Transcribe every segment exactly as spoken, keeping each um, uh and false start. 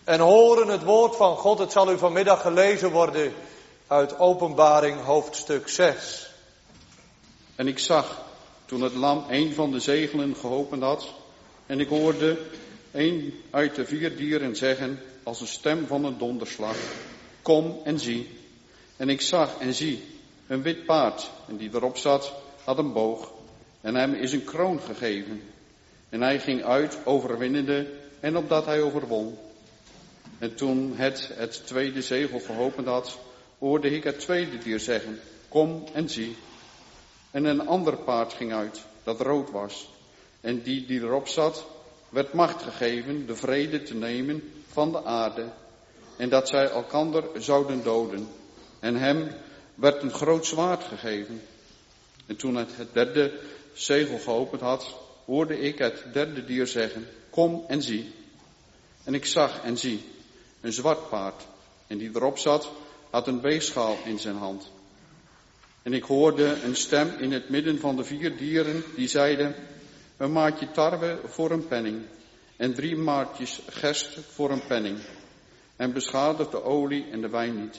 en horen het woord van God. Het zal u vanmiddag gelezen worden uit Openbaring hoofdstuk zes. En ik zag, toen het lam een van de zegelen geopend had, en ik hoorde een uit de vier dieren zeggen, als een stem van een donderslag, kom en zie. En ik zag en zie een wit paard, en die erop zat, had een boog, en hem is een kroon gegeven. En hij ging uit overwinnende, en opdat hij overwon. En toen het het tweede zegel geopend had, hoorde ik het tweede dier zeggen, kom en zie. En een ander paard ging uit, dat rood was. En die die erop zat, werd macht gegeven de vrede te nemen van de aarde. En dat zij elkander zouden doden. En hem werd een groot zwaard gegeven. En toen het het derde zegel geopend had, hoorde ik het derde dier zeggen, kom en zie. En ik zag en zie een zwart paard. En die erop zat, had een weegschaal in zijn hand. En ik hoorde een stem in het midden van de vier dieren die zeiden, een maatje tarwe voor een penning en drie maatjes gerst voor een penning. En beschadigt de olie en de wijn niet.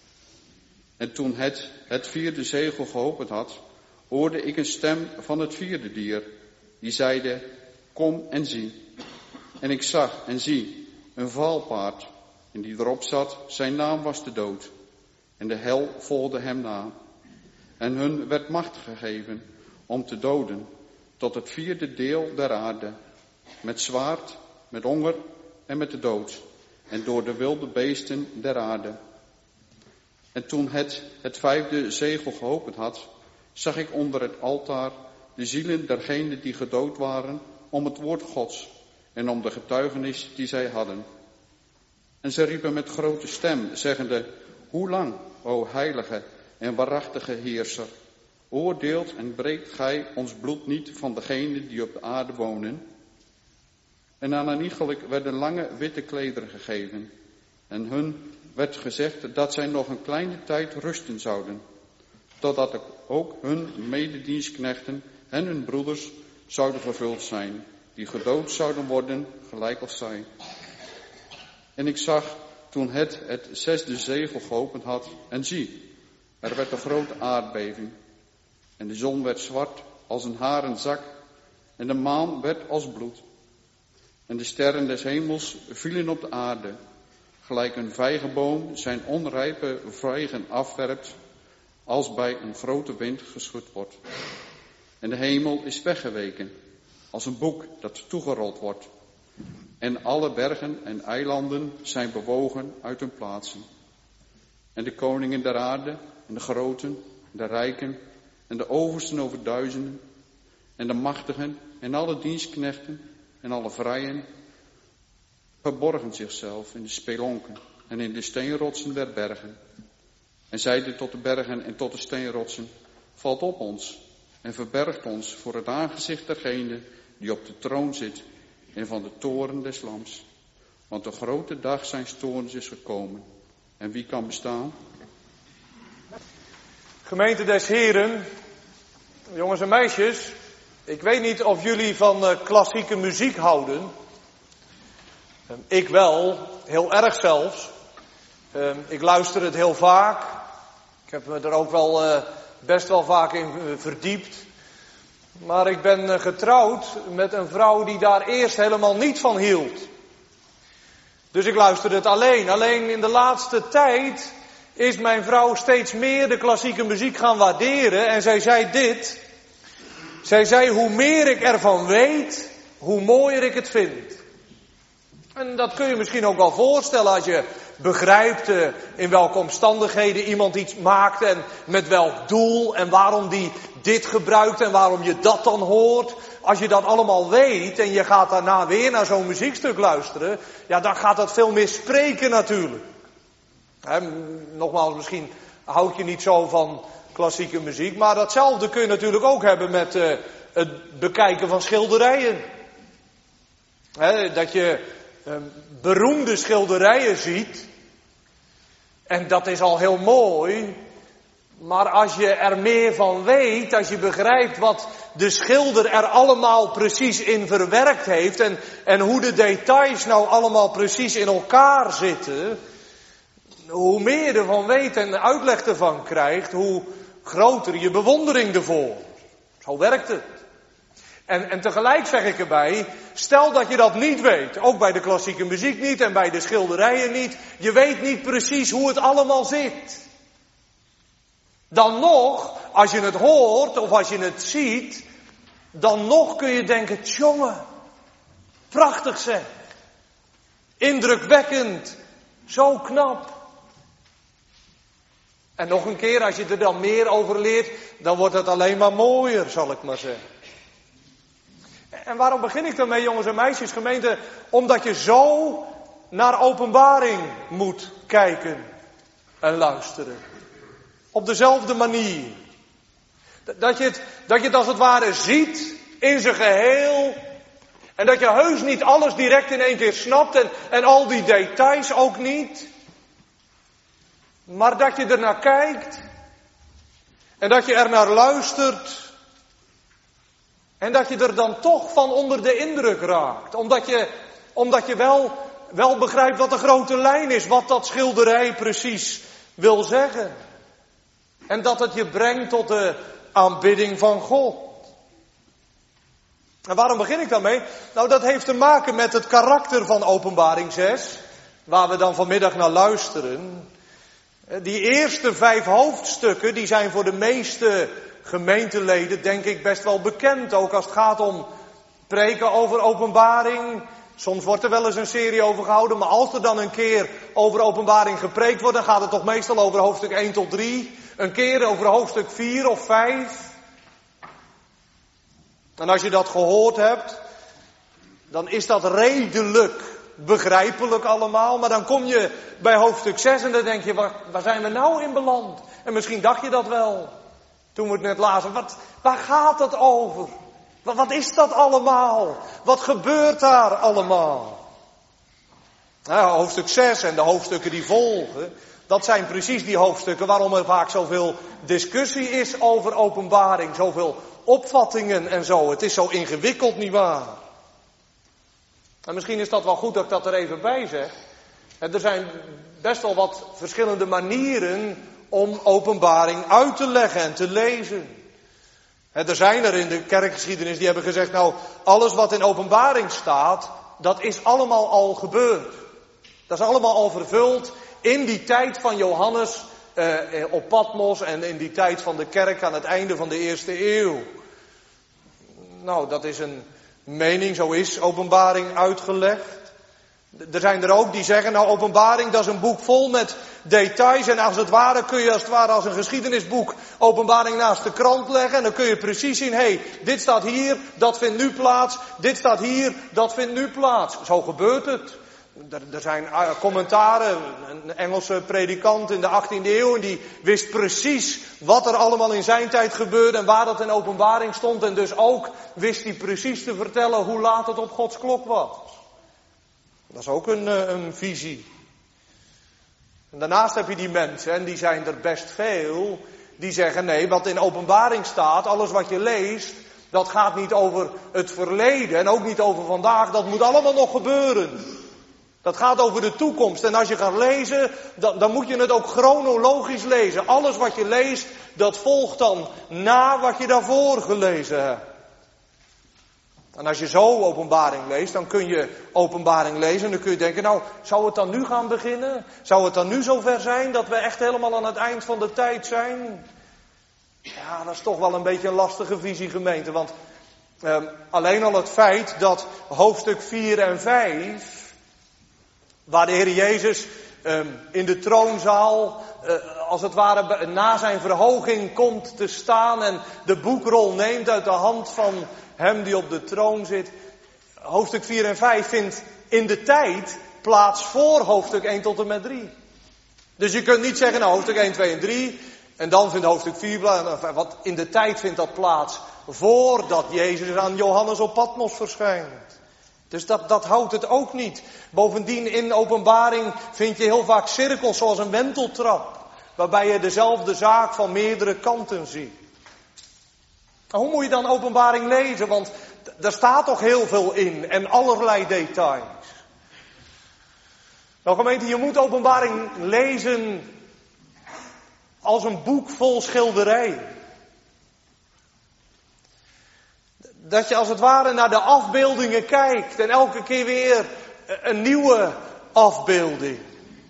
En toen het het vierde zegel geopend had, hoorde ik een stem van het vierde dier die zeide, kom en zie. En ik zag en zie een valpaard en die erop zat, zijn naam was de dood. En de hel volgde hem na. En hun werd macht gegeven om te doden tot het vierde deel der aarde, met zwaard, met honger en met de dood, en door de wilde beesten der aarde. En toen het het vijfde zegel geopend had, zag ik onder het altaar de zielen dergenen die gedood waren om het woord Gods en om de getuigenis die zij hadden. En ze riepen met grote stem, zeggende, hoe lang, o heilige en waarachtige heerser, oordeelt en breekt gij ons bloed niet van degenen die op de aarde wonen? En aan een iegelijk werden lange witte klederen gegeven. En hun werd gezegd dat zij nog een kleine tijd rusten zouden, totdat ook hun mededienstknechten en hun broeders zouden vervuld zijn, die gedood zouden worden, gelijk als zij. En ik zag, toen het het zesde zegel geopend had, en zie, er werd een grote aardbeving. En de zon werd zwart als een haren zak, en de maan werd als bloed. En de sterren des hemels vielen op de aarde, gelijk een vijgenboom zijn onrijpe vijgen afwerpt, als bij een grote wind geschud wordt. En de hemel is weggeweken, als een boek dat toegerold wordt. En alle bergen en eilanden zijn bewogen uit hun plaatsen. En de koningen der aarde, en de groten, de rijken, en de oversten over duizenden, en de machtigen, en alle dienstknechten, en alle vrijen, verborgen zichzelf in de spelonken en in de steenrotsen der bergen. En zeiden tot de bergen en tot de steenrotsen, valt op ons en verbergt ons voor het aangezicht dergene die op de troon zit en van de toren des lams. Want de grote dag zijns toorns is gekomen. En wie kan bestaan? Gemeente des Heren, jongens en meisjes, ik weet niet of jullie van uh, klassieke muziek houden. Uh, ik wel, heel erg zelfs. Uh, ik luister het heel vaak. Ik heb me er ook wel uh, best wel vaak in uh, verdiept. Maar ik ben uh, getrouwd met een vrouw die daar eerst helemaal niet van hield. Dus ik luisterde het alleen. Alleen in de laatste tijd is mijn vrouw steeds meer de klassieke muziek gaan waarderen. En zij zei dit. Zij zei, hoe meer ik ervan weet, hoe mooier ik het vind. En dat kun je misschien ook wel voorstellen als je begrijpt uh, in welke omstandigheden iemand iets maakt en met welk doel en waarom die dit gebruikt en waarom je dat dan hoort. Als je dat allemaal weet en je gaat daarna weer naar zo'n muziekstuk luisteren, ja, dan gaat dat veel meer spreken natuurlijk. He, nogmaals, misschien houd je niet zo van klassieke muziek, maar datzelfde kun je natuurlijk ook hebben met uh, het bekijken van schilderijen. He, dat je uh, beroemde schilderijen ziet, en dat is al heel mooi, maar als je er meer van weet, als je begrijpt wat de schilder er allemaal precies in verwerkt heeft en, en hoe de details nou allemaal precies in elkaar zitten, hoe meer je ervan weet en uitleg ervan krijgt, hoe groter je bewondering ervoor. Zo werkt het. En, en tegelijk zeg ik erbij, stel dat je dat niet weet, ook bij de klassieke muziek niet en bij de schilderijen niet, je weet niet precies hoe het allemaal zit. Dan nog, als je het hoort of als je het ziet, dan nog kun je denken, tjonge, prachtig zeg, indrukwekkend, zo knap. En nog een keer, als je er dan meer over leert, dan wordt het alleen maar mooier, zal ik maar zeggen. En waarom begin ik daarmee, jongens en meisjes, gemeente? Omdat je zo naar Openbaring moet kijken en luisteren. Op dezelfde manier. Dat je het, dat je het als het ware ziet in zijn geheel. En dat je heus niet alles direct in één keer snapt en, en al die details ook niet. Maar dat je er naar kijkt. En dat je er naar luistert. En dat je er dan toch van onder de indruk raakt. Omdat je, omdat je wel, wel begrijpt wat de grote lijn is. Wat dat schilderij precies wil zeggen. En dat het je brengt tot de aanbidding van God. En waarom begin ik daarmee? Nou, dat heeft te maken met het karakter van Openbaring zes. Waar we dan vanmiddag naar luisteren. Die eerste vijf hoofdstukken, die zijn voor de meeste gemeenteleden, denk ik, best wel bekend. Ook als het gaat om preken over Openbaring. Soms wordt er wel eens een serie over gehouden. Maar als er dan een keer over Openbaring gepreekt wordt, dan gaat het toch meestal over hoofdstuk één tot drie. Een keer over hoofdstuk vier of vijf. En als je dat gehoord hebt, dan is dat redelijk begrijpelijk allemaal. Maar dan kom je bij hoofdstuk zes en dan denk je, waar, waar zijn we nou in beland? En misschien dacht je dat wel. Toen we het net lazen, wat, waar gaat het over? Wat, wat is dat allemaal? Wat gebeurt daar allemaal? Nou, hoofdstuk zes en de hoofdstukken die volgen, dat zijn precies die hoofdstukken waarom er vaak zoveel discussie is over Openbaring. Zoveel opvattingen en zo. Het is zo ingewikkeld, nietwaar? En misschien is dat wel goed dat ik dat er even bij zeg. Er zijn best wel wat verschillende manieren om Openbaring uit te leggen en te lezen. Er zijn er in de kerkgeschiedenis die hebben gezegd, nou, alles wat in Openbaring staat, dat is allemaal al gebeurd. Dat is allemaal al vervuld in die tijd van Johannes eh, op Patmos en in die tijd van de kerk aan het einde van de eerste eeuw. Nou, dat is een mening, zo is Openbaring uitgelegd. Er zijn er ook die zeggen, nou, Openbaring, dat is een boek vol met details. En als het ware kun je als het ware als een geschiedenisboek Openbaring naast de krant leggen. En dan kun je precies zien, hé, hey, dit staat hier, dat vindt nu plaats. Dit staat hier, dat vindt nu plaats. Zo gebeurt het. Er, er zijn commentaren, een Engelse predikant in de achttiende eeuw, en die wist precies wat er allemaal in zijn tijd gebeurde en waar dat in Openbaring stond. En dus ook wist hij precies te vertellen hoe laat het op Gods klok was. Dat is ook een, een visie. En daarnaast heb je die mensen, en die zijn er best veel, die zeggen nee, wat in Openbaring staat, alles wat je leest, dat gaat niet over het verleden en ook niet over vandaag, dat moet allemaal nog gebeuren. Dat gaat over de toekomst. En als je gaat lezen, dan, dan moet je het ook chronologisch lezen. Alles wat je leest, dat volgt dan na wat je daarvoor gelezen hebt. En als je zo Openbaring leest, dan kun je Openbaring lezen en dan kun je denken, nou, zou het dan nu gaan beginnen? Zou het dan nu zover zijn dat we echt helemaal aan het eind van de tijd zijn? Ja, dat is toch wel een beetje een lastige visie, gemeente. Want eh, alleen al het feit dat hoofdstuk vier en vijf... waar de Heer Jezus uh, in de troonzaal, uh, als het ware na zijn verhoging komt te staan en de boekrol neemt uit de hand van hem die op de troon zit. Hoofdstuk vier en vijf vindt in de tijd plaats voor hoofdstuk één tot en met drie. Dus je kunt niet zeggen, nou, hoofdstuk één, twee en drie en dan vindt hoofdstuk vier plaats. Wat in de tijd vindt dat plaats voordat Jezus aan Johannes op Patmos verschijnt. Dus dat, dat houdt het ook niet. Bovendien in Openbaring vind je heel vaak cirkels zoals een wenteltrap. Waarbij je dezelfde zaak van meerdere kanten ziet. Hoe moet je dan Openbaring lezen? Want daar staat toch heel veel in en allerlei details. Nou gemeente, je moet Openbaring lezen als een boek vol schilderij. Dat je als het ware naar de afbeeldingen kijkt en elke keer weer een nieuwe afbeelding.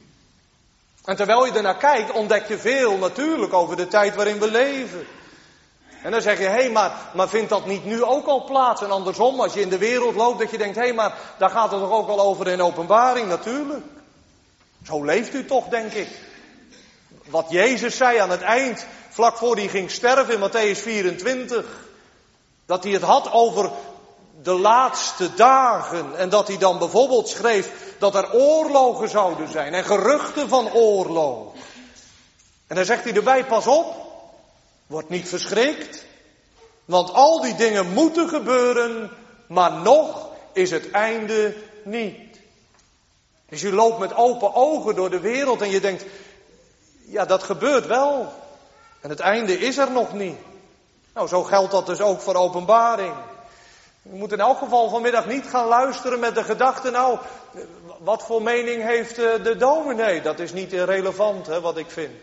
En terwijl je ernaar kijkt, ontdek je veel natuurlijk over de tijd waarin we leven. En dan zeg je, hé, hey, maar, maar vindt dat niet nu ook al plaats? En andersom, als je in de wereld loopt, dat je denkt, hé, hey, maar daar gaat het toch ook al over in Openbaring, natuurlijk. Zo leeft u toch, denk ik. Wat Jezus zei aan het eind, vlak voor hij ging sterven in Matthäus vierentwintig. Dat hij het had over de laatste dagen. En dat hij dan bijvoorbeeld schreef dat er oorlogen zouden zijn. En geruchten van oorlog. En dan zegt hij erbij, pas op. Word niet verschrikt. Want al die dingen moeten gebeuren. Maar nog is het einde niet. Dus je loopt met open ogen door de wereld. En je denkt, ja, dat gebeurt wel. En het einde is er nog niet. Nou, zo geldt dat dus ook voor Openbaring. Je moet in elk geval vanmiddag niet gaan luisteren met de gedachte, nou, wat voor mening heeft de dominee? Dat is niet irrelevant, hè, wat ik vind.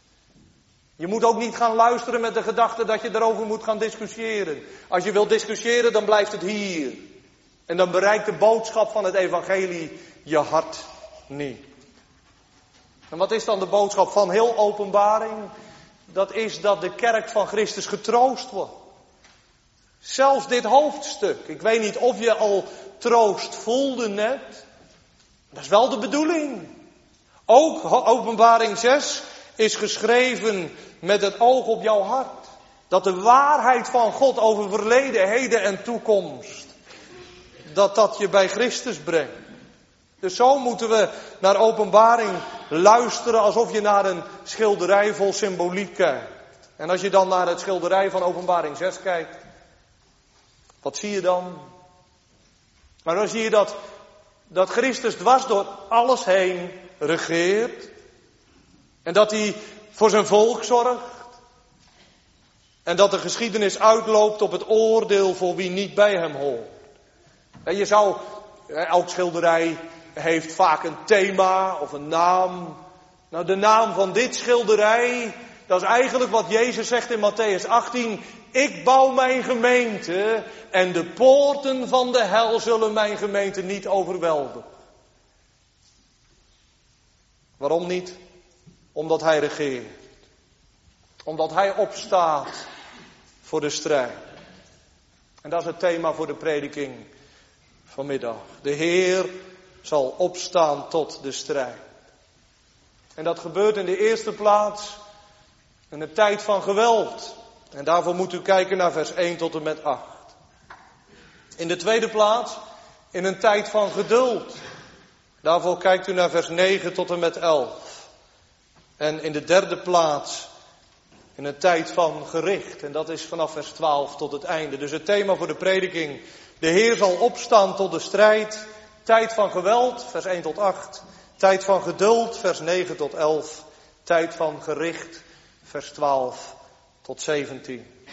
Je moet ook niet gaan luisteren met de gedachte dat je erover moet gaan discussiëren. Als je wilt discussiëren, dan blijft het hier. En dan bereikt de boodschap van het evangelie je hart niet. En wat is dan de boodschap van heel Openbaring? Dat is dat de kerk van Christus getroost wordt. Zelfs dit hoofdstuk. Ik weet niet of je al troost voelde net. Dat is wel de bedoeling. Ook Openbaring zes is geschreven met het oog op jouw hart. Dat de waarheid van God over verleden, heden en toekomst, dat dat je bij Christus brengt. Dus zo moeten we naar Openbaring luisteren alsof je naar een schilderij vol symboliek kijkt. En als je dan naar het schilderij van Openbaring zes kijkt, wat zie je dan? Maar dan zie je dat, dat Christus dwars door alles heen regeert. En dat hij voor zijn volk zorgt. En dat de geschiedenis uitloopt op het oordeel voor wie niet bij hem hoort. En je zou, elk schilderij heeft vaak een thema of een naam. Nou, de naam van dit schilderij, dat is eigenlijk wat Jezus zegt in Matthäus achttien. Ik bouw mijn gemeente en de poorten van de hel zullen mijn gemeente niet overweldigen. Waarom niet? Omdat hij regeert. Omdat hij opstaat voor de strijd. En dat is het thema voor de prediking vanmiddag. De Heer zal opstaan tot de strijd. En dat gebeurt in de eerste plaats in een tijd van geweld. En daarvoor moet u kijken naar vers één tot en met acht. In de tweede plaats in een tijd van geduld. Daarvoor kijkt u naar vers negen tot en met elf. En in de derde plaats in een tijd van gericht. En dat is vanaf vers twaalf tot het einde. Dus het thema voor de prediking. De Heer zal opstaan tot de strijd. Tijd van geweld, vers één tot acht. Tijd van geduld, vers negen tot elf. Tijd van gericht, vers twaalf tot zeventien.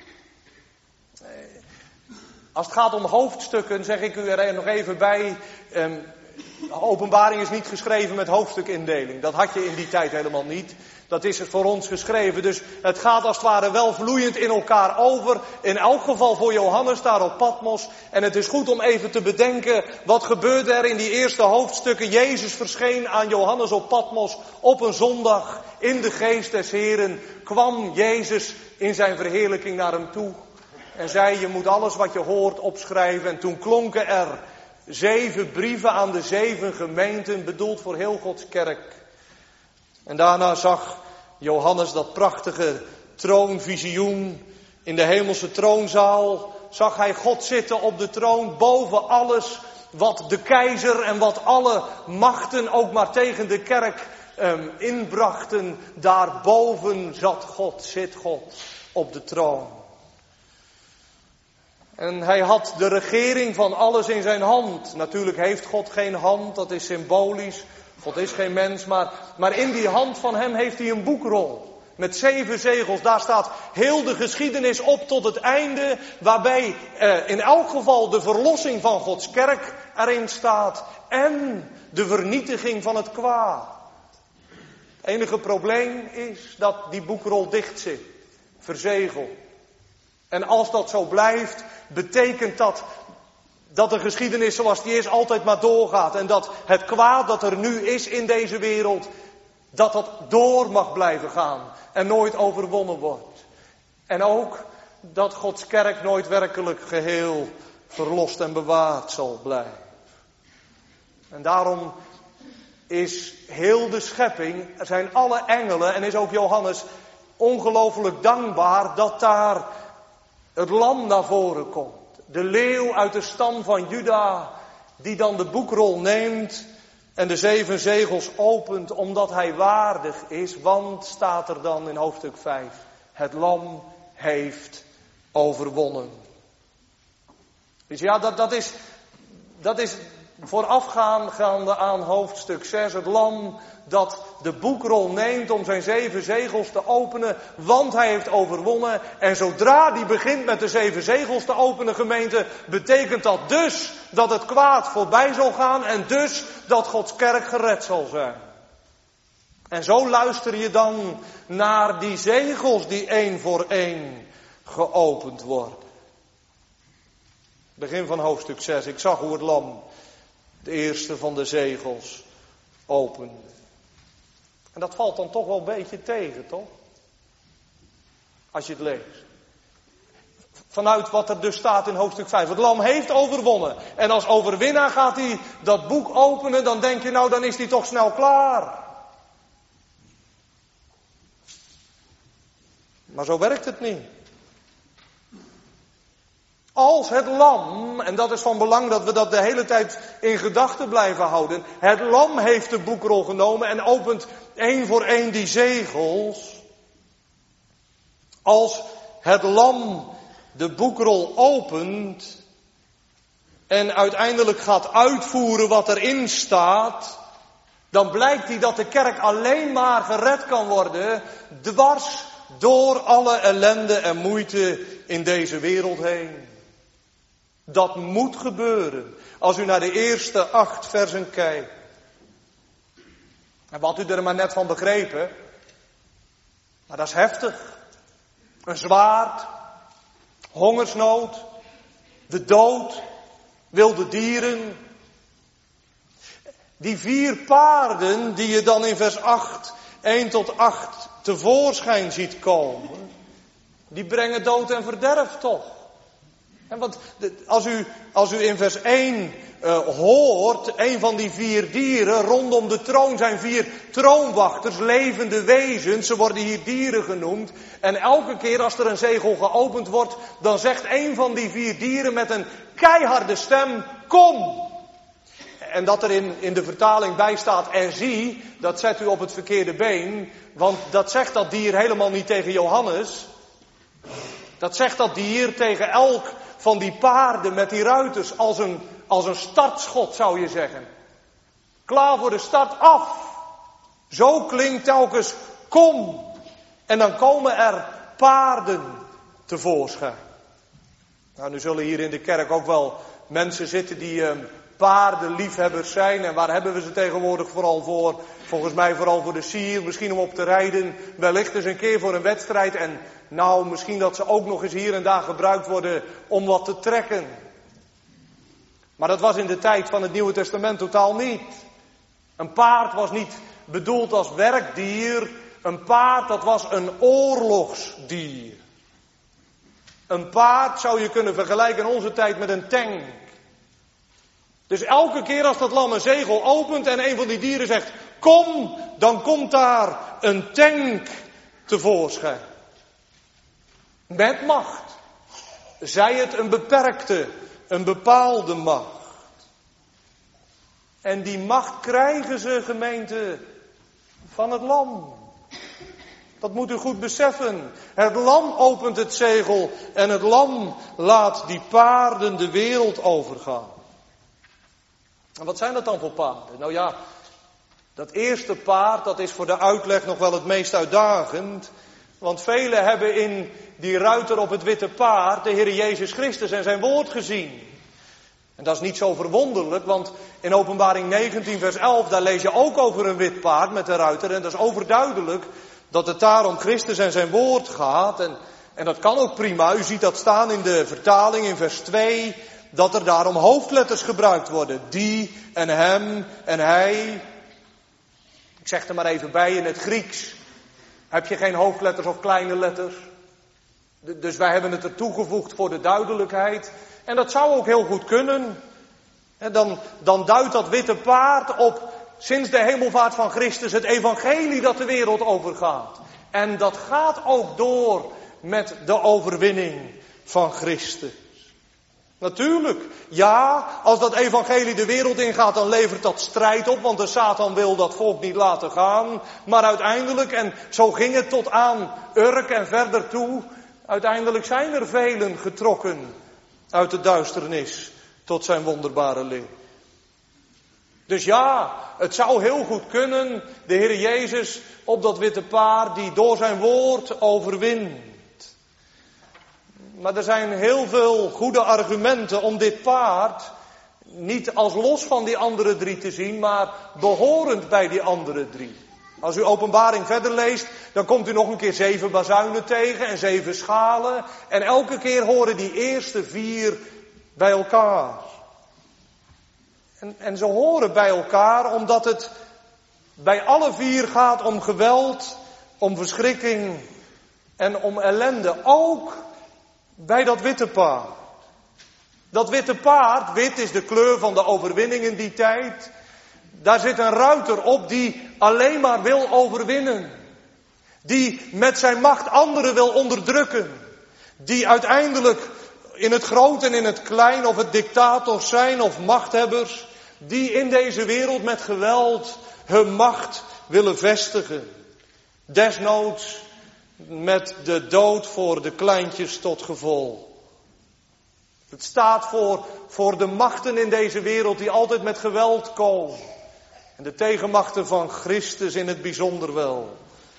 Als het gaat om hoofdstukken, zeg ik u er nog even bij. Um, Openbaring is niet geschreven met hoofdstukindeling. Dat had je in die tijd helemaal niet. Dat is voor ons geschreven. Dus het gaat als het ware wel vloeiend in elkaar over. In elk geval voor Johannes daar op Patmos. En het is goed om even te bedenken. Wat gebeurde er in die eerste hoofdstukken? Jezus verscheen aan Johannes op Patmos op een zondag. In de geest des Heren kwam Jezus in zijn verheerlijking naar hem toe. En zei, je moet alles wat je hoort opschrijven. En toen klonken er zeven brieven aan de zeven gemeenten. Bedoeld voor heel Gods kerk. En daarna zag Johannes dat prachtige troonvisioen. In de hemelse troonzaal zag hij God zitten op de troon boven alles wat de keizer en wat alle machten ook maar tegen de kerk um, inbrachten. Daarboven zat God, zit God op de troon. En hij had de regering van alles in zijn hand. Natuurlijk heeft God geen hand, dat is symbolisch. God is geen mens, maar, maar in die hand van hem heeft hij een boekrol. Met zeven zegels, daar staat heel de geschiedenis op tot het einde, waarbij eh, in elk geval de verlossing van Gods kerk erin staat en de vernietiging van het kwaad. Het enige probleem is dat die boekrol dicht zit, verzegeld. En als dat zo blijft, betekent dat dat de geschiedenis zoals die is altijd maar doorgaat. En dat het kwaad dat er nu is in deze wereld, dat dat door mag blijven gaan en nooit overwonnen wordt. En ook dat Gods kerk nooit werkelijk geheel verlost en bewaard zal blijven. En daarom is heel de schepping, er zijn alle engelen en is ook Johannes ongelooflijk dankbaar dat daar het lam naar voren komt. De leeuw uit de stam van Juda, die dan de boekrol neemt en de zeven zegels opent, omdat hij waardig is. Want, staat er dan in hoofdstuk vijf, het lam heeft overwonnen. Dus ja, dat, dat is, dat is voorafgaande aan hoofdstuk zes, het lam dat de boekrol neemt om zijn zeven zegels te openen, want hij heeft overwonnen. En zodra die begint met de zeven zegels te openen, gemeente, betekent dat dus dat het kwaad voorbij zal gaan en dus dat Gods kerk gered zal zijn. En zo luister je dan naar die zegels die één voor één geopend worden. Begin van hoofdstuk zes. Ik zag hoe het lam de eerste van de zegels opende. En dat valt dan toch wel een beetje tegen, toch? Als je het leest. Vanuit wat er dus staat in hoofdstuk vijf. Het lam heeft overwonnen. En als overwinnaar gaat hij dat boek openen. Dan denk je, nou dan is hij toch snel klaar. Maar zo werkt het niet. Als het lam, en dat is van belang dat we dat de hele tijd in gedachten blijven houden. Het lam heeft de boekrol genomen en opent één voor één die zegels. Als het lam de boekrol opent en uiteindelijk gaat uitvoeren wat erin staat, dan blijkt hij dat de kerk alleen maar gered kan worden dwars door alle ellende en moeite in deze wereld heen. Dat moet gebeuren als u naar de eerste acht versen kijkt. En wat u er maar net van begrepen, maar dat is heftig. Een zwaard, hongersnood, de dood, wilde dieren. Die vier paarden die je dan in vers acht, één tot acht tevoorschijn ziet komen, die brengen dood en verderf toch. En want als u, als u in vers één uh, hoort, een van die vier dieren, rondom de troon zijn vier troonwachters, levende wezens, ze worden hier dieren genoemd. En elke keer als er een zegel geopend wordt, dan zegt een van die vier dieren met een keiharde stem, kom! En dat er in, in de vertaling bij staat, en zie, dat zet u op het verkeerde been, want dat zegt dat dier helemaal niet tegen Johannes. Dat zegt dat dier tegen elk van die paarden met die ruiters als een, als een startschot, zou je zeggen. Klaar voor de start, af. Zo klinkt telkens kom. En dan komen er paarden tevoorschijn. Nou, nu zullen hier in de kerk ook wel mensen zitten die uh, paardenliefhebbers zijn. En waar hebben we ze tegenwoordig vooral voor? Volgens mij vooral voor de sier, misschien om op te rijden. Wellicht eens een keer voor een wedstrijd. En nou, misschien dat ze ook nog eens hier en daar gebruikt worden om wat te trekken. Maar dat was in de tijd van het Nieuwe Testament totaal niet. Een paard was niet bedoeld als werkdier. Een paard, dat was een oorlogsdier. Een paard zou je kunnen vergelijken in onze tijd met een tank. Dus elke keer als dat lam een zegel opent en een van die dieren zegt, kom, dan komt daar een tank tevoorschijn. Met macht. Zij het een beperkte, een bepaalde macht. En die macht krijgen ze, gemeente, van het lam. Dat moet u goed beseffen. Het lam opent het zegel en het lam laat die paarden de wereld overgaan. En wat zijn dat dan voor paarden? Nou ja, dat eerste paard, dat is voor de uitleg nog wel het meest uitdagend. Want velen hebben in die ruiter op het witte paard de Heer Jezus Christus en zijn woord gezien. En dat is niet zo verwonderlijk, want in Openbaring negentien vers elf, daar lees je ook over een wit paard met de ruiter. En dat is overduidelijk dat het daar om Christus en zijn woord gaat. En, en dat kan ook prima. U ziet dat staan in de vertaling in vers twee, dat er daarom hoofdletters gebruikt worden. Die en hem en hij. Ik zeg er maar even bij, in het Grieks heb je geen hoofdletters of kleine letters. Dus wij hebben het er toegevoegd voor de duidelijkheid. En dat zou ook heel goed kunnen. En dan, dan duidt dat witte paard op, sinds de hemelvaart van Christus, het evangelie dat de wereld overgaat. En dat gaat ook door met de overwinning van Christus. Natuurlijk, ja, als dat evangelie de wereld ingaat, dan levert dat strijd op, want de Satan wil dat volk niet laten gaan. Maar uiteindelijk, en zo ging het tot aan Urk en verder toe, uiteindelijk zijn er velen getrokken uit de duisternis tot zijn wonderbare licht. Dus ja, het zou heel goed kunnen, de Heer Jezus op dat witte paard die door zijn woord overwint. Maar er zijn heel veel goede argumenten om dit paard niet als los van die andere drie te zien, maar behorend bij die andere drie. Als u Openbaring verder leest, dan komt u nog een keer zeven bazuinen tegen en zeven schalen. En elke keer horen die eerste vier bij elkaar. En, en ze horen bij elkaar omdat het bij alle vier gaat om geweld, om verschrikking en om ellende. Ook bij dat witte paard. Dat witte paard, wit is de kleur van de overwinning in die tijd. Daar zit een ruiter op die alleen maar wil overwinnen. Die met zijn macht anderen wil onderdrukken. Die uiteindelijk in het groot en in het klein, of het dictators zijn of machthebbers, die in deze wereld met geweld hun macht willen vestigen. Desnoods met de dood voor de kleintjes tot gevolg. Het staat voor, voor de machten in deze wereld die altijd met geweld komen. En de tegenmachten van Christus in het bijzonder wel.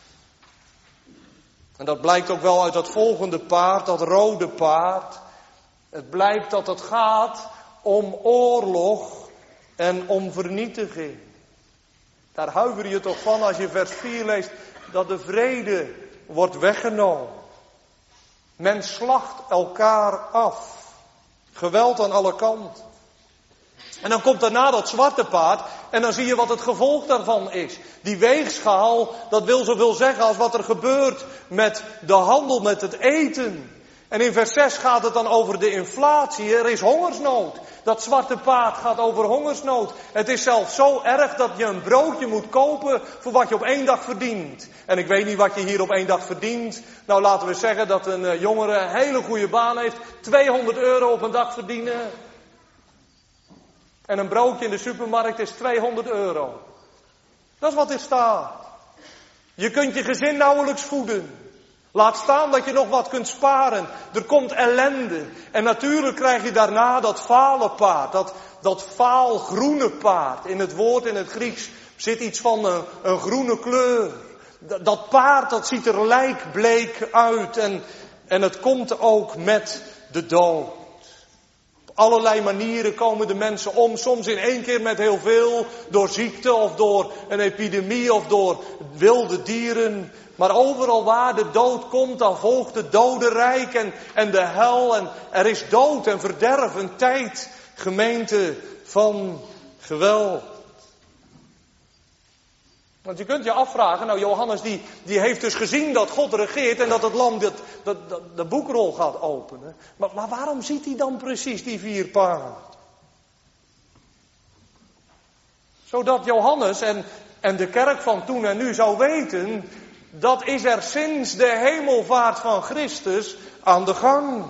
En dat blijkt ook wel uit dat volgende paard, dat rode paard. Het blijkt dat het gaat om oorlog en om vernietiging. Daar huiver je toch van als je vers vier leest, dat de vrede wordt weggenomen. Men slacht elkaar af. Geweld aan alle kanten. En dan komt daarna dat zwarte paard en dan zie je wat het gevolg daarvan is. Die weegschaal, dat wil zoveel zeggen als wat er gebeurt met de handel, met het eten. En in vers zes gaat het dan over de inflatie. Er is hongersnood. Dat zwarte paard gaat over hongersnood. Het is zelfs zo erg dat je een broodje moet kopen voor wat je op één dag verdient. En ik weet niet wat je hier op één dag verdient. Nou, laten we zeggen dat een jongere een hele goede baan heeft. tweehonderd euro op een dag verdienen. En een broodje in de supermarkt is tweehonderd euro. Dat is wat er staat. Je kunt je gezin nauwelijks voeden. Laat staan dat je nog wat kunt sparen. Er komt ellende. En natuurlijk krijg je daarna dat vale paard. Dat, dat vaalgroene paard. In het woord in het Grieks zit iets van een, een groene kleur. Dat, dat paard dat ziet er lijkbleek uit. En, en het komt ook met de dood. Op allerlei manieren komen de mensen om. Soms in één keer met heel veel. Door ziekte of door een epidemie of door wilde dieren. Maar overal waar de dood komt, dan volgt het dodenrijk en, en de hel. En er is dood en verderf, een tijd, gemeente, van geweld. Want je kunt je afvragen, nou Johannes die, die heeft dus gezien dat God regeert en dat het lam dat, dat, dat, de boekrol gaat openen. Maar, maar waarom ziet hij dan precies die vier paarden? Zodat Johannes en, en de kerk van toen en nu zou weten, dat is er sinds de hemelvaart van Christus aan de gang.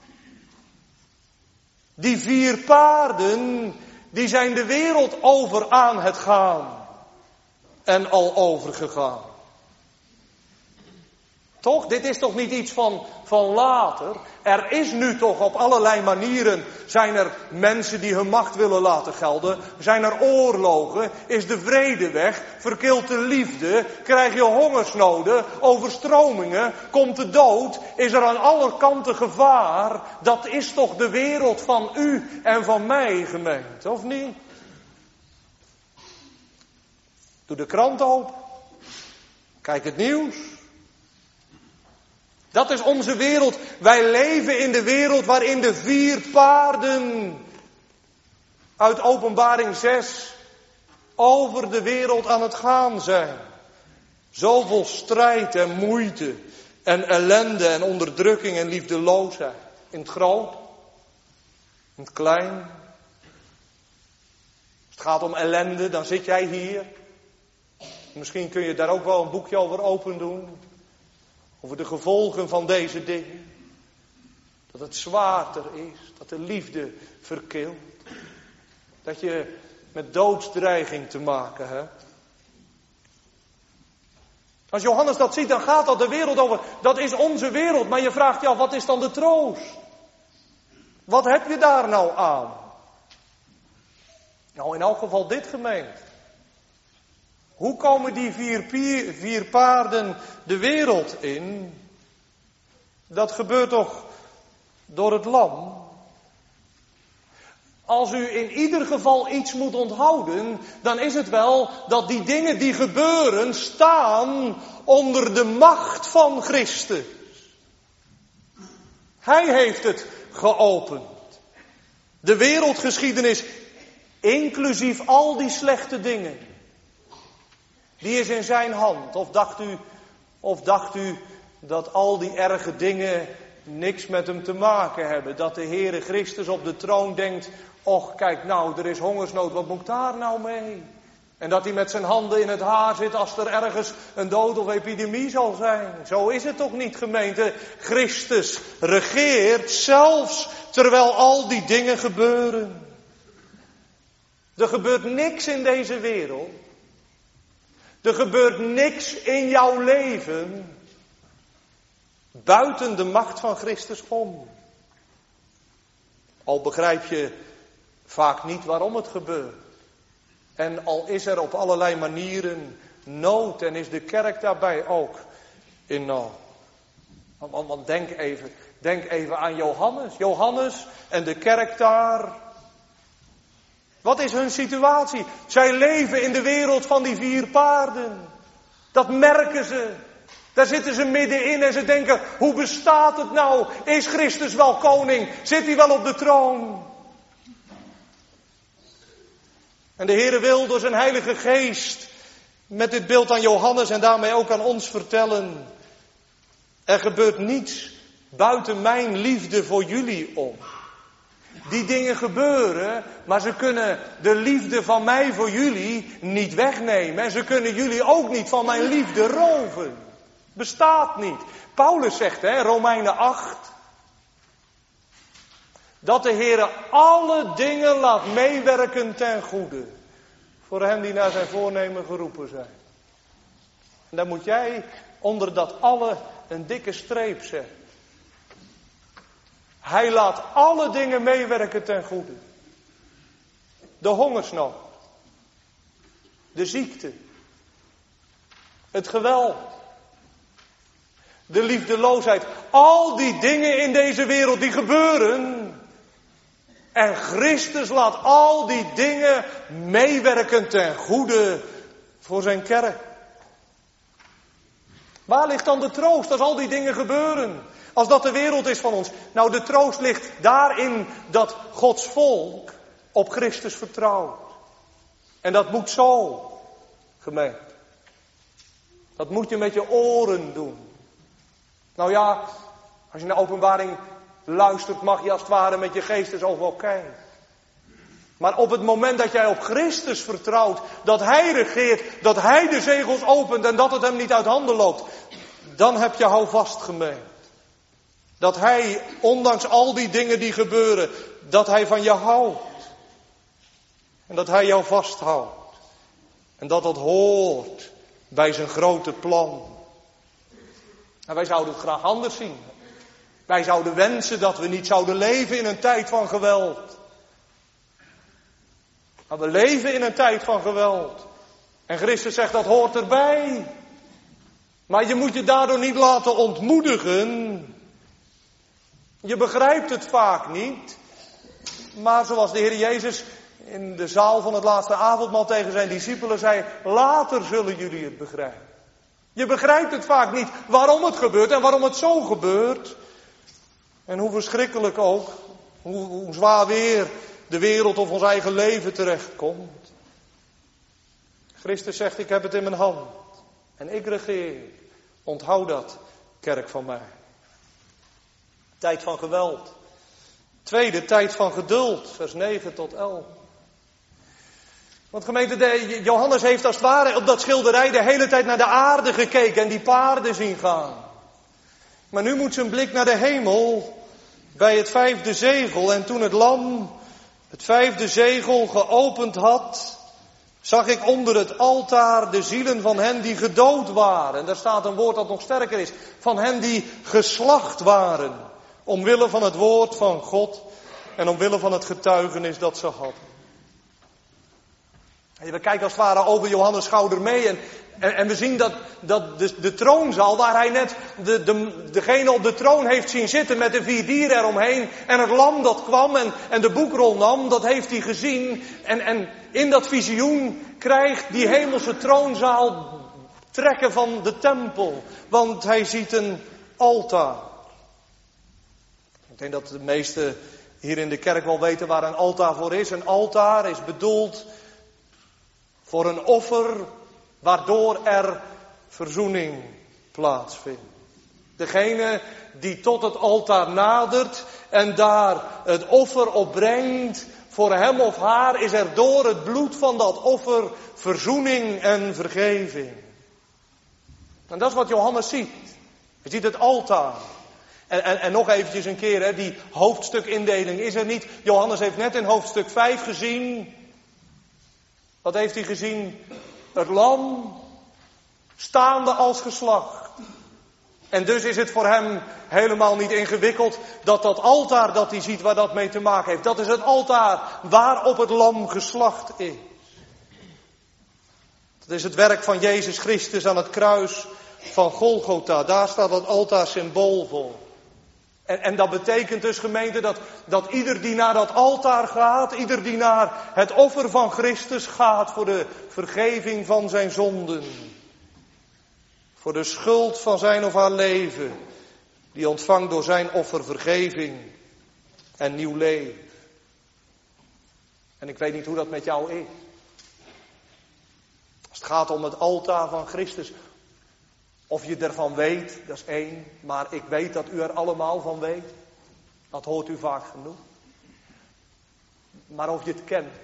Die vier paarden, die zijn de wereld over aan het gaan. En al overgegaan. Toch? Dit is toch niet iets van, van later? Er is nu toch op allerlei manieren, zijn er mensen die hun macht willen laten gelden? Zijn er oorlogen? Is de vrede weg? Verkilt de liefde? Krijg je hongersnoden? Overstromingen? Komt de dood? Is er aan alle kanten gevaar? Dat is toch de wereld van u en van mij, gemeente, of niet? Doe de krant open. Kijk het nieuws. Dat is onze wereld. Wij leven in de wereld waarin de vier paarden uit Openbaring zes over de wereld aan het gaan zijn. Zoveel strijd en moeite en ellende en onderdrukking en liefdeloosheid. In het groot, in het klein. Als het gaat om ellende, dan zit jij hier. Misschien kun je daar ook wel een boekje over open doen. Over de gevolgen van deze dingen. Dat het zwaarder is. Dat de liefde verkilt. Dat je met doodsdreiging te maken hebt. Als Johannes dat ziet, dan gaat dat de wereld over. Dat is onze wereld. Maar je vraagt je af, wat is dan de troost? Wat heb je daar nou aan? Nou, in elk geval dit, gemeente. Hoe komen die vier, pier, vier paarden de wereld in? Dat gebeurt toch door het lam? Als u in ieder geval iets moet onthouden, dan is het wel dat die dingen die gebeuren staan onder de macht van Christus. Hij heeft het geopend. De wereldgeschiedenis, inclusief al die slechte dingen. Die is in zijn hand. Of dacht u, of dacht u dat al die erge dingen niks met hem te maken hebben? Dat de Heere Christus op de troon denkt, och kijk nou, er is hongersnood, wat moet ik daar nou mee? En dat hij met zijn handen in het haar zit als er ergens een dood of epidemie zal zijn. Zo is het toch niet, gemeente? Christus regeert zelfs terwijl al die dingen gebeuren. Er gebeurt niks in deze wereld. Er gebeurt niks in jouw leven buiten de macht van Christus om. Al begrijp je vaak niet waarom het gebeurt. En al is er op allerlei manieren nood en is de kerk daarbij ook in nood. Want, want denk even, denk even aan Johannes. Johannes en de kerk daar. Wat is hun situatie? Zij leven in de wereld van die vier paarden. Dat merken ze. Daar zitten ze middenin en ze denken, hoe bestaat het nou? Is Christus wel koning? Zit hij wel op de troon? En de Heere wil door zijn Heilige Geest met dit beeld aan Johannes en daarmee ook aan ons vertellen. Er gebeurt niets buiten mijn liefde voor jullie om. Die dingen gebeuren, maar ze kunnen de liefde van mij voor jullie niet wegnemen. En ze kunnen jullie ook niet van mijn liefde roven. Bestaat niet. Paulus zegt, hè, Romeinen acht. Dat de Heere alle dingen laat meewerken ten goede. Voor hen die naar zijn voornemen geroepen zijn. En dan moet jij onder dat alle een dikke streep zetten. Hij laat alle dingen meewerken ten goede. De hongersnood. De ziekte. Het geweld. De liefdeloosheid. Al die dingen in deze wereld die gebeuren. En Christus laat al die dingen meewerken ten goede voor zijn kerk. Waar ligt dan de troost als al die dingen gebeuren? Als dat de wereld is van ons. Nou, de troost ligt daarin dat Gods volk op Christus vertrouwt. En dat moet zo, gemeente. Dat moet je met je oren doen. Nou ja, als je naar Openbaring luistert, mag je als het ware met je geestesoog wel kijken. Maar op het moment dat jij op Christus vertrouwt, dat Hij regeert, dat Hij de zegels opent en dat het hem niet uit handen loopt, dan heb je houvast, gemeente. Dat Hij, ondanks al die dingen die gebeuren, dat Hij van je houdt. En dat Hij jou vasthoudt. En dat dat hoort bij zijn grote plan. En wij zouden het graag anders zien. Wij zouden wensen dat we niet zouden leven in een tijd van geweld. Maar we leven in een tijd van geweld. En Christus zegt dat hoort erbij. Maar je moet je daardoor niet laten ontmoedigen. Je begrijpt het vaak niet. Maar zoals de Heer Jezus in de zaal van het laatste avondmaal tegen zijn discipelen zei, later zullen jullie het begrijpen. Je begrijpt het vaak niet waarom het gebeurt en waarom het zo gebeurt. En hoe verschrikkelijk ook, hoe, hoe zwaar weer de wereld of ons eigen leven terechtkomt. Christus zegt, ik heb het in mijn hand en ik regeer. Onthoud dat, kerk van mij. Tijd van geweld. Tweede, tijd van geduld, vers negen tot elf. Want gemeente, de, Johannes heeft als het ware op dat schilderij de hele tijd naar de aarde gekeken en die paarden zien gaan. Maar nu moet zijn blik naar de hemel bij het vijfde zegel. En toen het lam het vijfde zegel geopend had, zag ik onder het altaar de zielen van hen die gedood waren. En daar staat een woord dat nog sterker is. Van hen die geslacht waren. Omwille van het woord van God en omwille van het getuigenis dat ze hadden. En we kijken als het ware over Johannes' schouder mee en, en, en we zien dat, dat de, de troonzaal waar hij net de, de, degene op de troon heeft zien zitten met de vier dieren eromheen en het lam dat kwam en, en de boekrol nam, dat heeft hij gezien. En, en in dat visioen krijgt die hemelse troonzaal trekken van de tempel, want hij ziet een altaar. Ik denk dat de meesten hier in de kerk wel weten waar een altaar voor is. Een altaar is bedoeld voor een offer waardoor er verzoening plaatsvindt. Degene die tot het altaar nadert en daar het offer op brengt, voor hem of haar is er door het bloed van dat offer verzoening en vergeving. En dat is wat Johannes ziet. Hij ziet het altaar. En, en, en nog eventjes een keer, hè, die hoofdstukindeling is er niet. Johannes heeft net in hoofdstuk vijf gezien. Wat heeft hij gezien? Het lam staande als geslacht. En dus is het voor hem helemaal niet ingewikkeld dat dat altaar dat hij ziet waar dat mee te maken heeft. Dat is het altaar waarop het lam geslacht is. Dat is het werk van Jezus Christus aan het kruis van Golgotha. Daar staat het altaar symbool voor. En, en dat betekent dus, gemeente, dat, dat ieder die naar dat altaar gaat, ieder die naar het offer van Christus gaat voor de vergeving van zijn zonden, voor de schuld van zijn of haar leven, die ontvangt door zijn offer vergeving en nieuw leven. En ik weet niet hoe dat met jou is. Als het gaat om het altaar van Christus, of je ervan weet, dat is één. Maar ik weet dat u er allemaal van weet. Dat hoort u vaak genoeg. Maar of je het kent.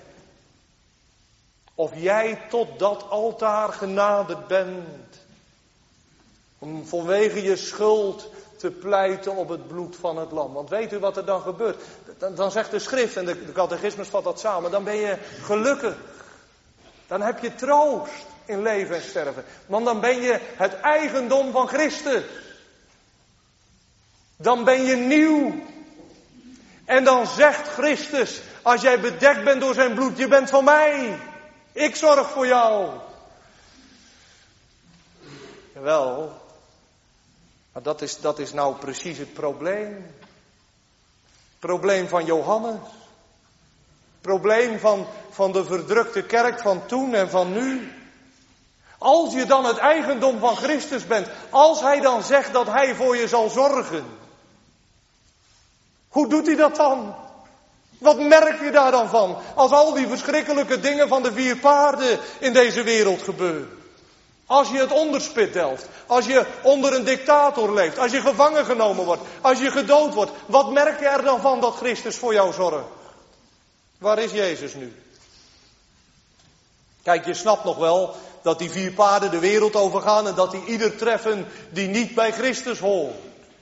Of jij tot dat altaar genaderd bent. Om vanwege je schuld te pleiten op het bloed van het lam. Want weet u wat er dan gebeurt? Dan, dan zegt de schrift, en de, de catechismus vat dat samen. Dan ben je gelukkig. Dan heb je troost in leven en sterven. Want dan ben je het eigendom van Christus. Dan ben je nieuw. En dan zegt Christus, als jij bedekt bent door zijn bloed, je bent van mij. Ik zorg voor jou. Jawel. Maar dat is, dat is nou precies het probleem. Het probleem van Johannes. Het probleem van, van de verdrukte kerk van toen en van nu. Als je dan het eigendom van Christus bent, als hij dan zegt dat hij voor je zal zorgen. Hoe doet hij dat dan? Wat merk je daar dan van? Als al die verschrikkelijke dingen van de vier paarden in deze wereld gebeuren. Als je het onderspit delft. Als je onder een dictator leeft. Als je gevangen genomen wordt. Als je gedood wordt. Wat merk je er dan van dat Christus voor jou zorgt? Waar is Jezus nu? Kijk, je snapt nog wel dat die vier paarden de wereld overgaan en dat die ieder treffen die niet bij Christus hoort.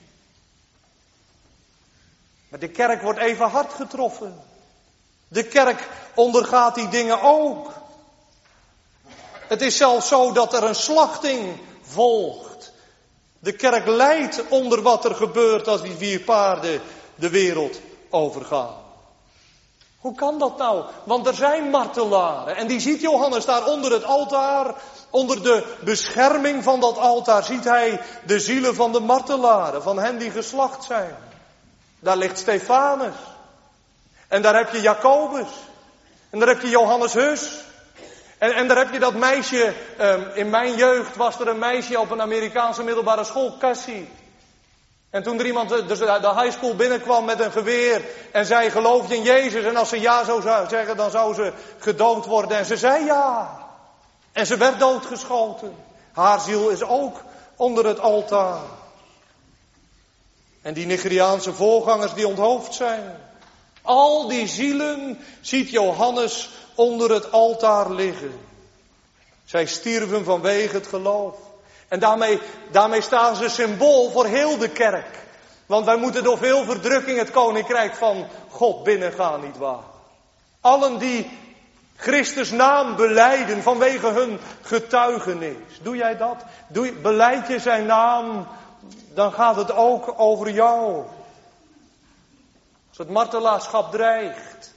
Maar de kerk wordt even hard getroffen. De kerk ondergaat die dingen ook. Het is zelfs zo dat er een slachting volgt. De kerk lijdt onder wat er gebeurt als die vier paarden de wereld overgaan. Hoe kan dat nou? Want er zijn martelaren. En die ziet Johannes daar onder het altaar. Onder de bescherming van dat altaar ziet hij de zielen van de martelaren. Van hen die geslacht zijn. Daar ligt Stefanus. En daar heb je Jacobus. En daar heb je Johannes Hus. En, en daar heb je dat meisje. Um, in mijn jeugd was er een meisje op een Amerikaanse middelbare school. Cassie. En toen er iemand dus de high school binnenkwam met een geweer en zei geloof je in Jezus? En als ze ja zou zeggen dan zou ze gedood worden. En ze zei ja. En ze werd doodgeschoten. Haar ziel is ook onder het altaar. En die Nigeriaanse voorgangers die onthoofd zijn. Al die zielen ziet Johannes onder het altaar liggen. Zij stierven vanwege het geloof. En daarmee, daarmee staan ze symbool voor heel de kerk. Want wij moeten door veel verdrukking het koninkrijk van God binnengaan, nietwaar? Allen die Christus naam belijden vanwege hun getuigenis. Doe jij dat? Doe je, belijd je zijn naam, dan gaat het ook over jou. Als het martelaarschap dreigt.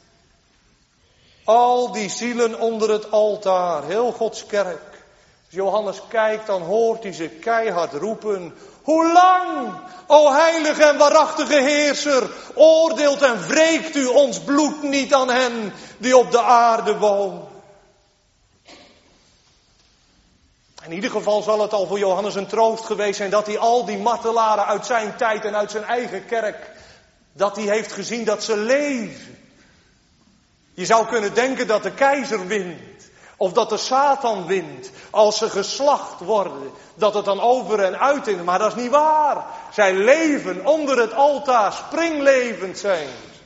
Al die zielen onder het altaar, heel Gods kerk. Als Johannes kijkt, dan hoort hij ze keihard roepen. Hoe lang, o heilige en waarachtige heerser, oordeelt en wreekt u ons bloed niet aan hen die op de aarde wonen. In ieder geval zal het al voor Johannes een troost geweest zijn dat hij al die martelaren uit zijn tijd en uit zijn eigen kerk, dat hij heeft gezien dat ze leven. Je zou kunnen denken dat de keizer wint. Of dat de Satan wint, als ze geslacht worden, dat het dan over en uit is. Maar dat is niet waar. Zij leven onder het altaar, springlevend zijn.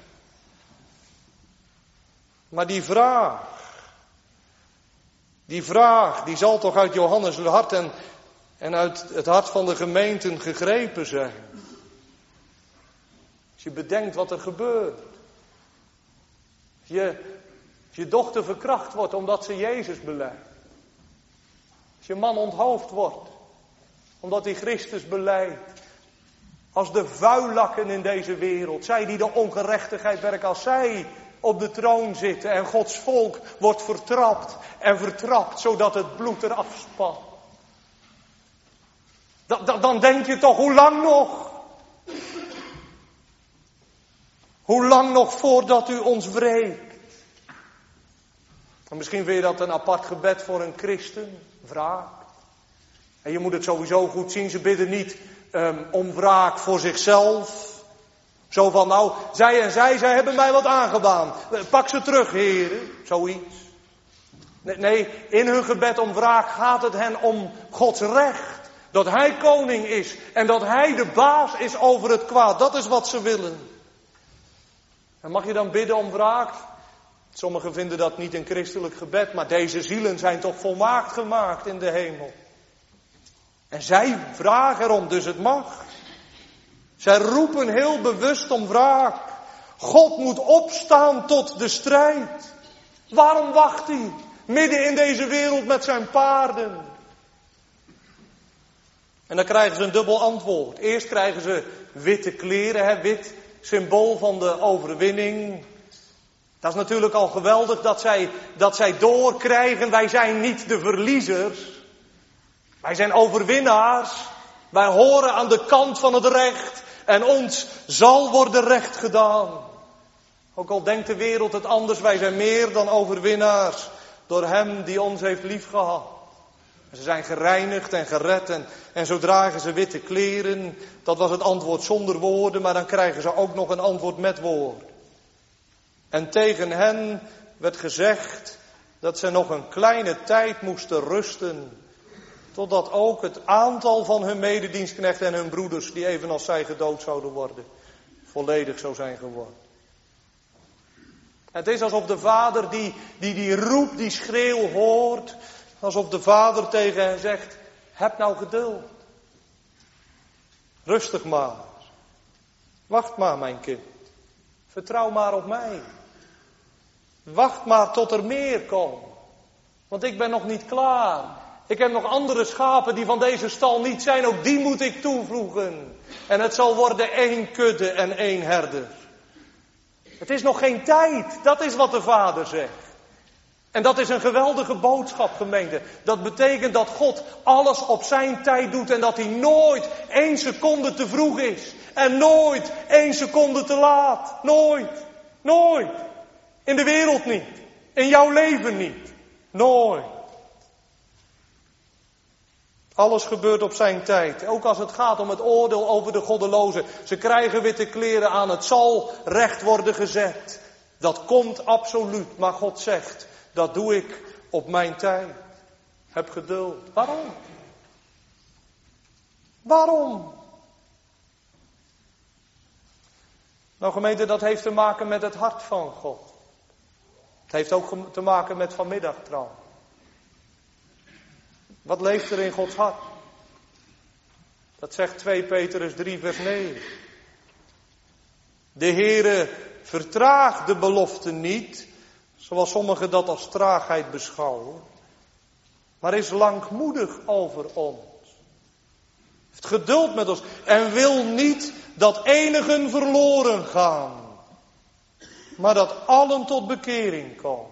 Maar die vraag, die vraag, die zal toch uit Johannes' hart en, en uit het hart van de gemeenten gegrepen zijn. Als je bedenkt wat er gebeurt. Als je... Als je dochter verkracht wordt omdat ze Jezus belijdt. Als je man onthoofd wordt omdat hij Christus belijdt. Als de vuilakken in deze wereld, zij die de ongerechtigheid werken, als zij op de troon zitten en Gods volk wordt vertrapt en vertrapt zodat het bloed eraf spat. Dan, dan, dan denk je toch, hoe lang nog? Hoe lang nog voordat u ons wreekt? En misschien vind je dat een apart gebed voor een christen, wraak. En je moet het sowieso goed zien, ze bidden niet um, om wraak voor zichzelf. Zo van, nou, zij en zij, zij hebben mij wat aangedaan. Pak ze terug, heren, zoiets. Nee, nee, in hun gebed om wraak gaat het hen om Gods recht. Dat hij koning is en dat hij de baas is over het kwaad. Dat is wat ze willen. En mag je dan bidden om wraak? Sommigen vinden dat niet een christelijk gebed, maar deze zielen zijn toch volmaakt gemaakt in de hemel. En zij vragen erom, dus het mag. Zij roepen heel bewust om wraak. God moet opstaan tot de strijd. Waarom wacht hij? Midden in deze wereld met zijn paarden. En dan krijgen ze een dubbel antwoord. Eerst krijgen ze witte kleren, hè, wit, symbool van de overwinning. Dat is natuurlijk al geweldig dat zij, dat zij doorkrijgen, wij zijn niet de verliezers. Wij zijn overwinnaars. Wij horen aan de kant van het recht. En ons zal worden recht gedaan. Ook al denkt de wereld het anders, wij zijn meer dan overwinnaars. Door hem die ons heeft liefgehad. Ze zijn gereinigd en gered en, en zo dragen ze witte kleren. Dat was het antwoord zonder woorden, maar dan krijgen ze ook nog een antwoord met woorden. En tegen hen werd gezegd dat ze nog een kleine tijd moesten rusten. Totdat ook het aantal van hun mededienstknechten en hun broeders, die evenals zij gedood zouden worden, volledig zou zijn geworden. Het is alsof de vader die, die die roep, die schreeuw hoort, alsof de vader tegen hen zegt, heb nou geduld. Rustig maar. Wacht maar, mijn kind. Vertrouw maar op mij. Wacht maar tot er meer komt. Want ik ben nog niet klaar. Ik heb nog andere schapen die van deze stal niet zijn. Ook die moet ik toevoegen. En het zal worden één kudde en één herder. Het is nog geen tijd. Dat is wat de Vader zegt. En dat is een geweldige boodschap, gemeente. Dat betekent dat God alles op zijn tijd doet. En dat hij nooit één seconde te vroeg is. En nooit één seconde te laat. Nooit. Nooit. In de wereld niet. In jouw leven niet. Nooit. Alles gebeurt op zijn tijd. Ook als het gaat om het oordeel over de goddelozen. Ze krijgen witte kleren aan. Het zal recht worden gezet. Dat komt absoluut. Maar God zegt, dat doe ik op mijn tijd. Heb geduld. Waarom? Waarom? Nou gemeente, dat heeft te maken met het hart van God. Het heeft ook te maken met vanmiddag trouwens. Wat leeft er in Gods hart? Dat zegt twee Petrus drie vers negen. De Heere vertraagt de belofte niet, zoals sommigen dat als traagheid beschouwen, maar is langmoedig over ons. Heeft geduld met ons en wil niet dat enigen verloren gaan, maar dat allen tot bekering komen.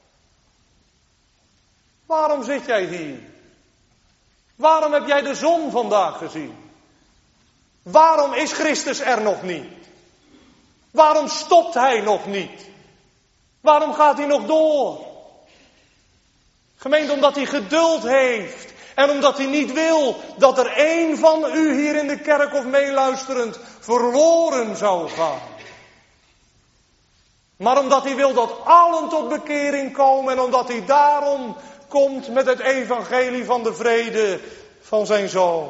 Waarom zit jij hier? Waarom heb jij de zon vandaag gezien? Waarom is Christus er nog niet? Waarom stopt hij nog niet? Waarom gaat hij nog door? Gemeente, omdat hij geduld heeft. En omdat hij niet wil dat er één van u hier in de kerk of meeluisterend verloren zou gaan. Maar omdat hij wil dat allen tot bekering komen. En omdat hij daarom komt met het evangelie van de vrede van zijn Zoon.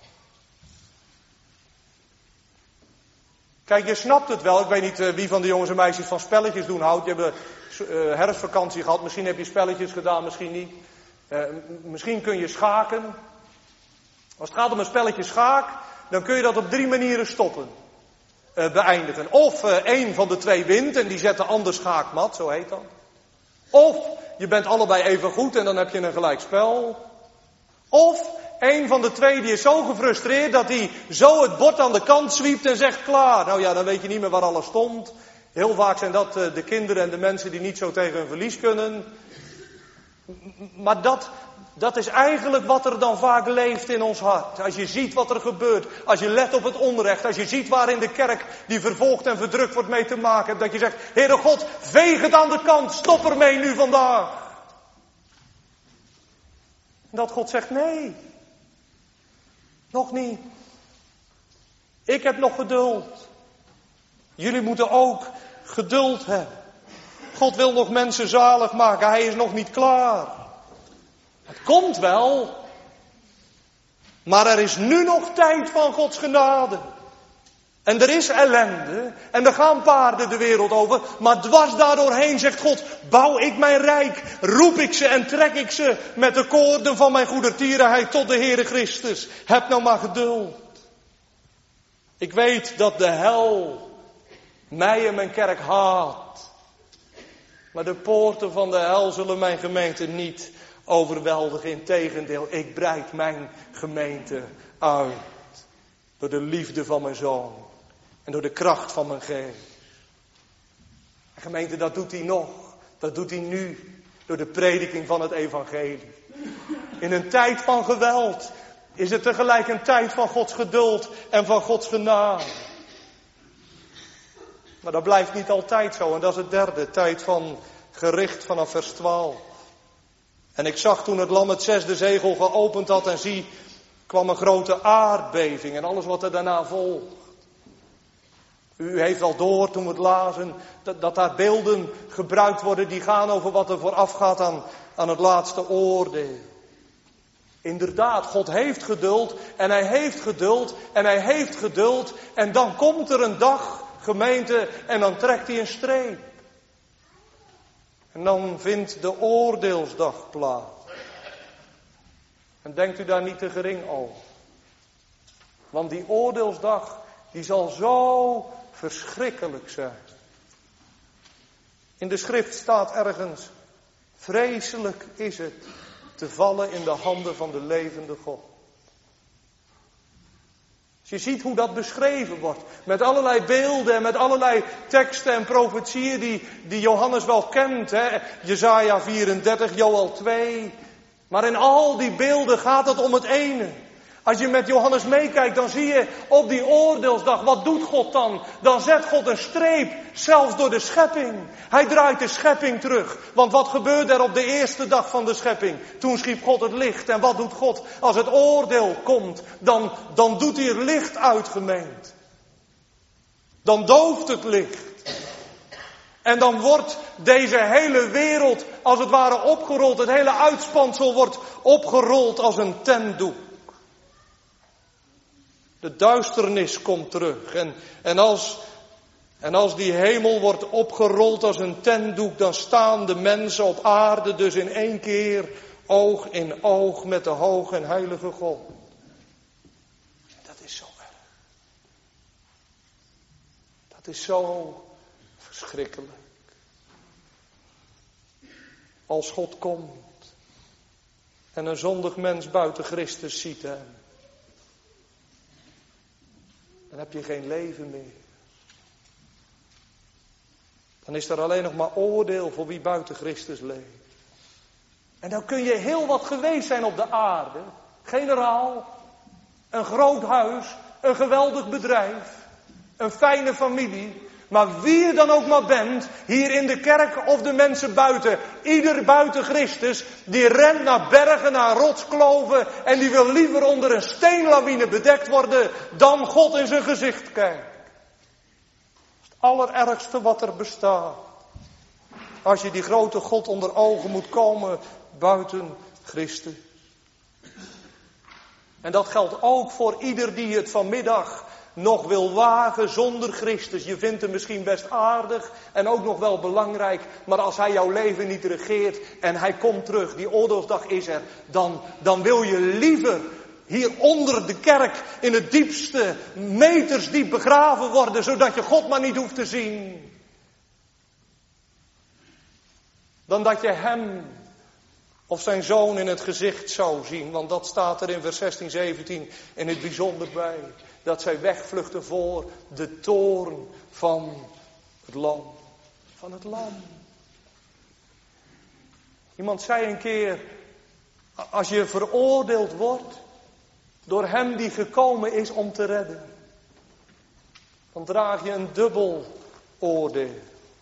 Kijk, je snapt het wel. Ik weet niet uh, wie van de jongens en meisjes van spelletjes doen houdt. Je hebt uh, herfstvakantie gehad. Misschien heb je spelletjes gedaan, misschien niet. Uh, misschien kun je schaken. Als het gaat om een spelletje schaak, dan kun je dat op drie manieren stoppen. Uh, beëindigen. Of uh, één van de twee wint en die zet de ander schaakmat, zo heet dat. Of je bent allebei even goed en dan heb je een gelijkspel. Of één van de twee die is zo gefrustreerd dat hij zo het bord aan de kant zwiept en zegt klaar. Nou ja, dan weet je niet meer waar alles stond. Heel vaak zijn dat uh, de kinderen en de mensen die niet zo tegen hun verlies kunnen. Maar dat, dat is eigenlijk wat er dan vaak leeft in ons hart. Als je ziet wat er gebeurt, als je let op het onrecht, als je ziet waar in de kerk die vervolgd en verdrukt wordt mee te maken hebt, dat je zegt, Heere God, veeg het aan de kant, stop ermee nu vandaag. En dat God zegt, nee, nog niet. Ik heb nog geduld. Jullie moeten ook geduld hebben. God wil nog mensen zalig maken. Hij is nog niet klaar. Het komt wel. Maar er is nu nog tijd van Gods genade. En er is ellende. En er gaan paarden de wereld over. Maar dwars daardoorheen zegt God, bouw ik mijn rijk. Roep ik ze en trek ik ze met de koorden van mijn goedertierenheid tot de Heere Christus. Heb nou maar geduld. Ik weet dat de hel mij en mijn kerk haat. Maar de poorten van de hel zullen mijn gemeente niet overweldigen. Integendeel, ik breid mijn gemeente uit. Door de liefde van mijn Zoon. En door de kracht van mijn geest. En gemeente, dat doet hij nog. Dat doet hij nu. Door de prediking van het evangelie. In een tijd van geweld is het tegelijk een tijd van Gods geduld en van Gods genade. Maar dat blijft niet altijd zo. En dat is het derde. Tijd van gericht vanaf vers twaalf. En ik zag toen het lam het zesde zegel geopend had. En zie, kwam een grote aardbeving. En alles wat er daarna volgt. U heeft al door toen we het lazen. Dat, dat daar beelden gebruikt worden. Die gaan over wat er vooraf gaat aan, aan het laatste oordeel. Inderdaad, God heeft geduld. En hij heeft geduld. En hij heeft geduld. En dan komt er een dag, gemeente, en dan trekt hij een streep. En dan vindt de oordeelsdag plaats. En denkt u daar niet te gering over. Want die oordeelsdag, die zal zo verschrikkelijk zijn. In de schrift staat ergens, vreselijk is het te vallen in de handen van de levende God. Als je ziet hoe dat beschreven wordt, met allerlei beelden en met allerlei teksten en profetieën die, die Johannes wel kent, hè? Jesaja vierendertig, Joël twee. Maar in al die beelden gaat het om het ene. Als je met Johannes meekijkt, dan zie je op die oordeelsdag, wat doet God dan? Dan zet God een streep, zelfs door de schepping. Hij draait de schepping terug. Want wat gebeurde er op de eerste dag van de schepping? Toen schiep God het licht. En wat doet God? Als het oordeel komt, dan, dan doet hij het licht uit, gemeente. Dan dooft het licht. En dan wordt deze hele wereld als het ware opgerold. Het hele uitspansel wordt opgerold als een tentdoek. De duisternis komt terug. En, en, als, en als die hemel wordt opgerold als een tentdoek, dan staan de mensen op aarde dus in één keer oog in oog met de hoge en heilige God. Dat is zo erg. Dat is zo verschrikkelijk. Als God komt en een zondig mens buiten Christus ziet hem. Dan heb je geen leven meer. Dan is er alleen nog maar oordeel voor wie buiten Christus leeft. En dan kun je heel wat geweest zijn op de aarde. Generaal, een groot huis, een geweldig bedrijf, een fijne familie. Maar wie je dan ook maar bent, hier in de kerk of de mensen buiten, ieder buiten Christus, die rent naar bergen, naar rotskloven en die wil liever onder een steenlawine bedekt worden dan God in zijn gezicht kijkt. Dat is het allerergste wat er bestaat. Als je die grote God onder ogen moet komen buiten Christus. En dat geldt ook voor ieder die het vanmiddag nog wil wagen zonder Christus. Je vindt hem misschien best aardig en ook nog wel belangrijk. Maar als hij jouw leven niet regeert en hij komt terug, die oordeelsdag is er. Dan, dan wil je liever hier onder de kerk in het diepste metersdiep begraven worden. Zodat je God maar niet hoeft te zien. Dan dat je hem of zijn zoon in het gezicht zou zien. Want dat staat er in vers zestien, zeventien in het bijzonder bij. Dat zij wegvluchten voor de toorn van het lam. Van het lam. Iemand zei een keer, als je veroordeeld wordt door hem die gekomen is om te redden, dan draag je een dubbel oordeel.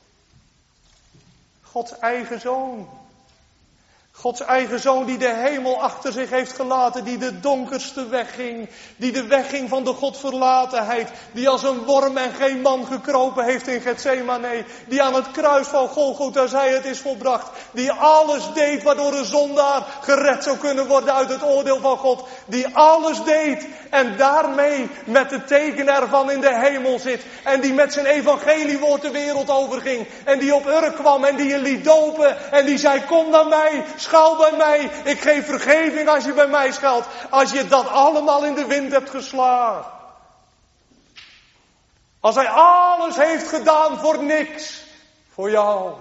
Gods eigen zoon. Gods eigen zoon die de hemel achter zich heeft gelaten, die de donkerste weg ging, die de weg ging van de Godverlatenheid, die als een worm en geen man gekropen heeft in Getsemane, die aan het kruis van Golgotha zei het is volbracht, die alles deed waardoor een zondaar gered zou kunnen worden uit het oordeel van God, die alles deed en daarmee met de tekenen ervan in de hemel zit en die met zijn evangeliewoord de wereld overging en die op Urk kwam en die je liet dopen en die zei kom naar mij, schuil bij mij, ik geef vergeving als je bij mij schuilt. Als je dat allemaal in de wind hebt geslagen. Als hij alles heeft gedaan voor niks. Voor jou.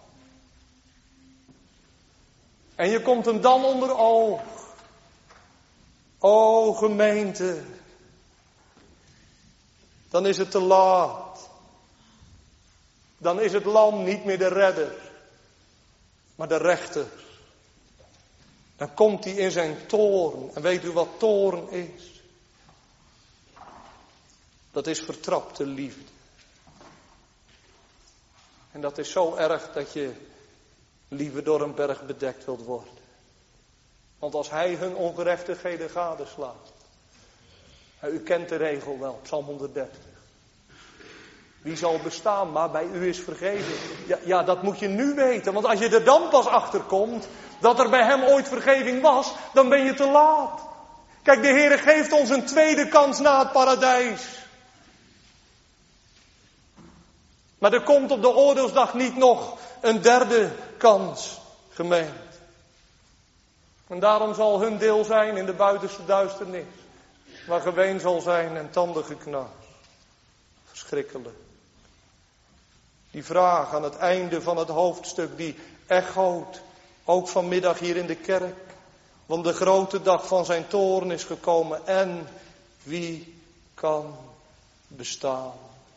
En je komt hem dan onder oog. O gemeente. Dan is het te laat. Dan is het lam niet meer de redder. Maar de rechter. Dan komt hij in zijn toorn. En weet u wat toorn is? Dat is vertrapte liefde. En dat is zo erg dat je liever door een berg bedekt wilt worden. Want als hij hun ongerechtigheden gadeslaat. U kent de regel wel, Psalm honderddertig. Wie zal bestaan, maar bij u is vergeven. Ja, ja, dat moet je nu weten. Want als je er dan pas achter komt dat er bij hem ooit vergeving was, dan ben je te laat. Kijk, de Heere geeft ons een tweede kans na het paradijs. Maar er komt op de oordeelsdag niet nog een derde kans, gemeente. En daarom zal hun deel zijn in de buitenste duisternis. Waar geween zal zijn en tanden geknars. Verschrikkelijk. Die vraag aan het einde van het hoofdstuk die echoot, ook vanmiddag hier in de kerk. Want de grote dag van zijn toorn is gekomen. En wie kan bestaan?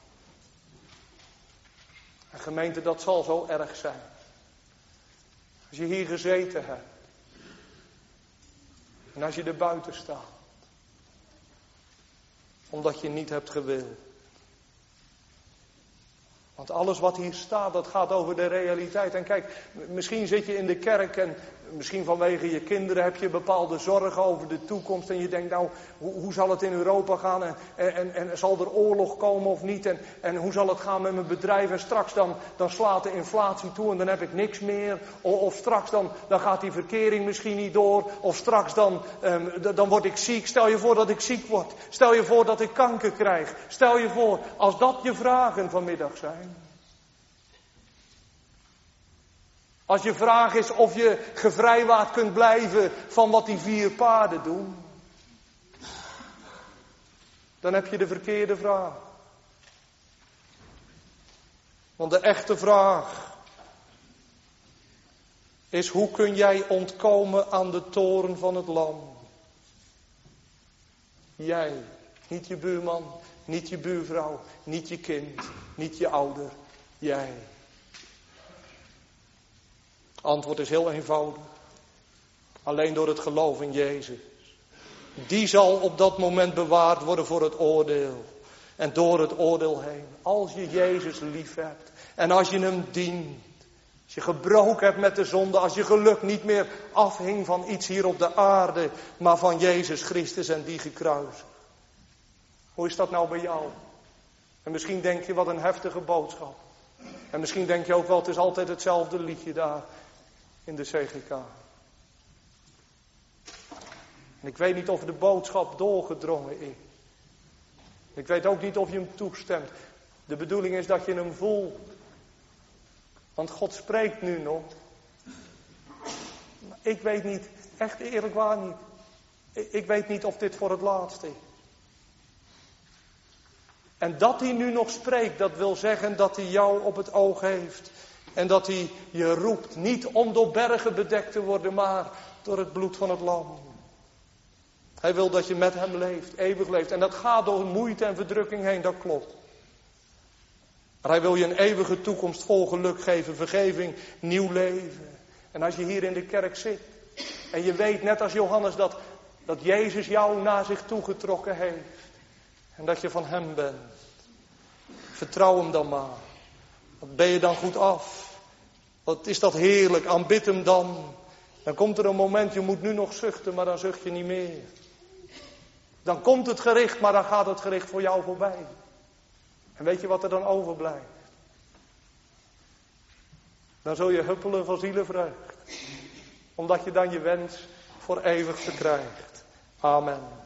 En gemeente, dat zal zo erg zijn. Als je hier gezeten hebt. En als je er buiten staat. Omdat je niet hebt gewild. Want alles wat hier staat, dat gaat over de realiteit. En kijk, misschien zit je in de kerk en misschien vanwege je kinderen heb je bepaalde zorgen over de toekomst. En je denkt, nou, hoe, hoe zal het in Europa gaan? En, en, en zal er oorlog komen of niet? En, en hoe zal het gaan met mijn bedrijf? En straks dan, dan slaat de inflatie toe en dan heb ik niks meer. Of, of straks dan, dan gaat die verkering misschien niet door. Of straks dan, um, dan word ik ziek. Stel je voor dat ik ziek word. Stel je voor dat ik kanker krijg. Stel je voor, als dat je vragen vanmiddag zijn. Als je vraag is of je gevrijwaard kunt blijven van wat die vier paarden doen. Dan heb je de verkeerde vraag. Want de echte vraag is: hoe kun jij ontkomen aan de toorn van het lam? Jij, niet je buurman, niet je buurvrouw, niet je kind, niet je ouder. Jij. Antwoord is heel eenvoudig. Alleen door het geloof in Jezus. Die zal op dat moment bewaard worden voor het oordeel. En door het oordeel heen. Als je Jezus lief hebt. En als je hem dient. Als je gebroken hebt met de zonde. Als je geluk niet meer afhing van iets hier op de aarde. Maar van Jezus Christus en die gekruisigd. Hoe is dat nou bij jou? En misschien denk je, wat een heftige boodschap. En misschien denk je ook wel, het is altijd hetzelfde liedje daar. In de C G K. En ik weet niet of de boodschap doorgedrongen is. Ik weet ook niet of je hem toestemt. De bedoeling is dat je hem voelt. Want God spreekt nu nog. Maar ik weet niet, echt eerlijk waar niet. Ik weet niet of dit voor het laatst is. En dat hij nu nog spreekt, dat wil zeggen dat hij jou op het oog heeft. En dat hij je roept, niet om door bergen bedekt te worden, maar door het bloed van het lam. Hij wil dat je met hem leeft, eeuwig leeft. En dat gaat door moeite en verdrukking heen, dat klopt. Maar hij wil je een eeuwige toekomst vol geluk geven, vergeving, nieuw leven. En als je hier in de kerk zit en je weet net als Johannes dat, dat Jezus jou naar zich toegetrokken heeft. En dat je van hem bent. Vertrouw hem dan maar. Wat ben je dan goed af? Wat is dat heerlijk, aanbid hem dan. Dan komt er een moment, je moet nu nog zuchten, maar dan zucht je niet meer. Dan komt het gericht, maar dan gaat het gericht voor jou voorbij. En weet je wat er dan overblijft? Dan zul je huppelen van zielenvreugd. Omdat je dan je wens voor eeuwig verkrijgt. Amen.